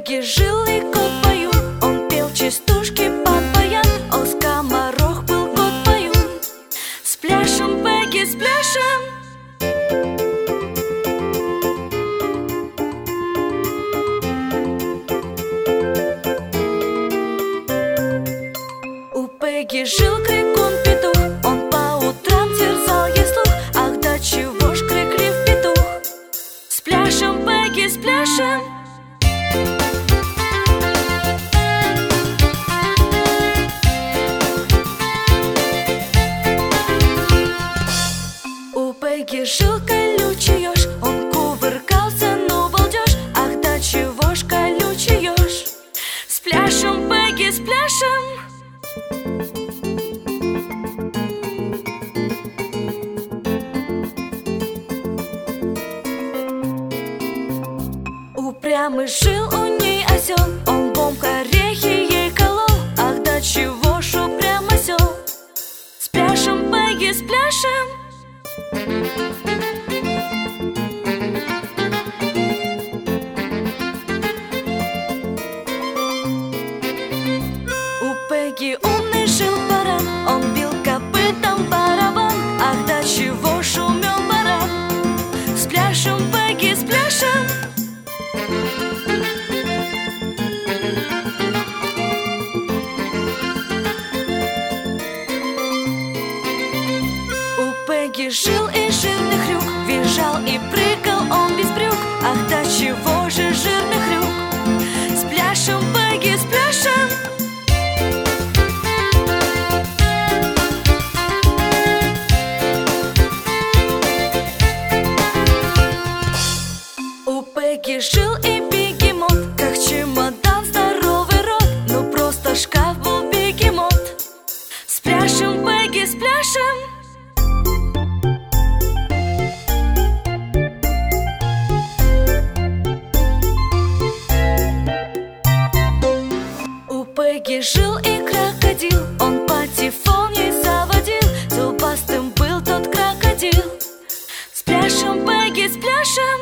Пегги жил и кот Баю, он пел частушки под баян. О, скоморох был кот Баю, спляшем, Пегги, спляшем. У Пегги жил крикун-петух, он по утрам терзал ей слух. Ах, да чего ж криклив петух, спляшем, Пегги, спляшем. У Пегги жил колючий еж, он кувыркался, ну балдеж. Ах, да чего ж колючий еж, спляшем, Пегги, спляшем. Упрямый жил у ней осел, он бомб орехи ей колол. Ах, да чего ж упрям осел, спляшем, Пегги, спляшем. У Пегги умный жил баран, он бил копытом барабан. Ах, да чего ж умен баран, спляшем, Пегги, спляшем. У Пегги жил и жирный хрюк, визжал и прыгал он без брюк. Ах, да чего же жирный хрюк, спляшем, Пегги, спляшем. У Пегги жил и бегемот, как чемодан, здоровый рот. Ну просто шкаф был бегемот, спляшем, Пегги, спляшем. У Пегги жил и крокодил, он патефон ей заводил. Зубастым был тот крокодил, спляшем, Пегги, спляшем.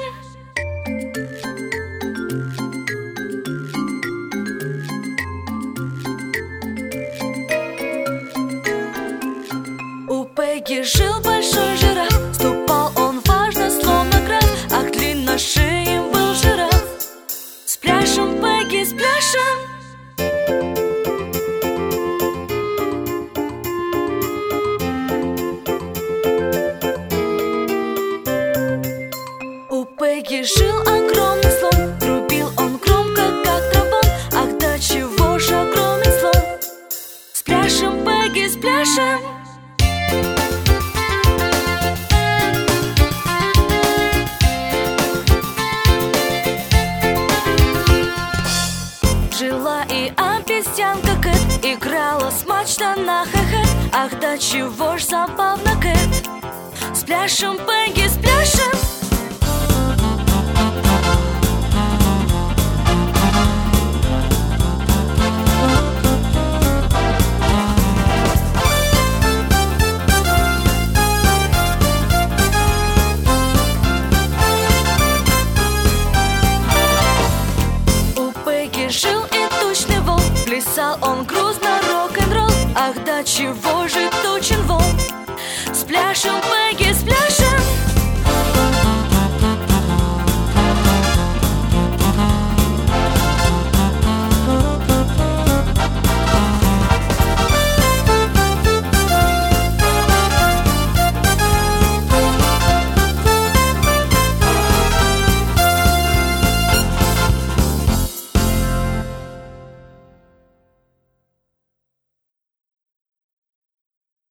У Пегги жил большой жираф, ступал он важно, словно граф. Ах, длинношеем был жираф, спляшем, Пегги, спляшем. У Пегги жил огромный слон, трубил он громко, как тромбон. Ах, да чего ж огромный слон, спляшем, Пегги, спляшем. Жила и обезьянка Кэт, играла смачно на хэ-хэ. Ах, да чего ж забавно, Кэт, спляшем, Пегги, спляшем.